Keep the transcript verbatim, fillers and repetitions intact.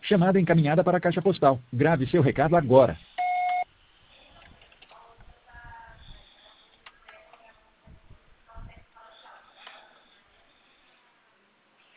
Chamada encaminhada para a caixa postal. Grave seu recado agora.